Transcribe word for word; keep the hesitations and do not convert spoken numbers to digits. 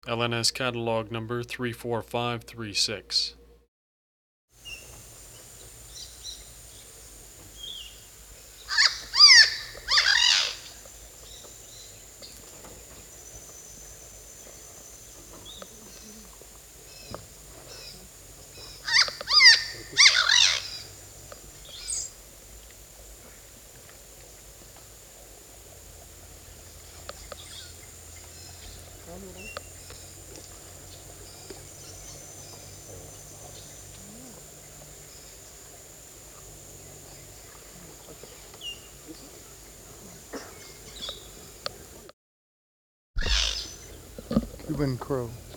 L N S catalog number three four five three six. Cuban crow.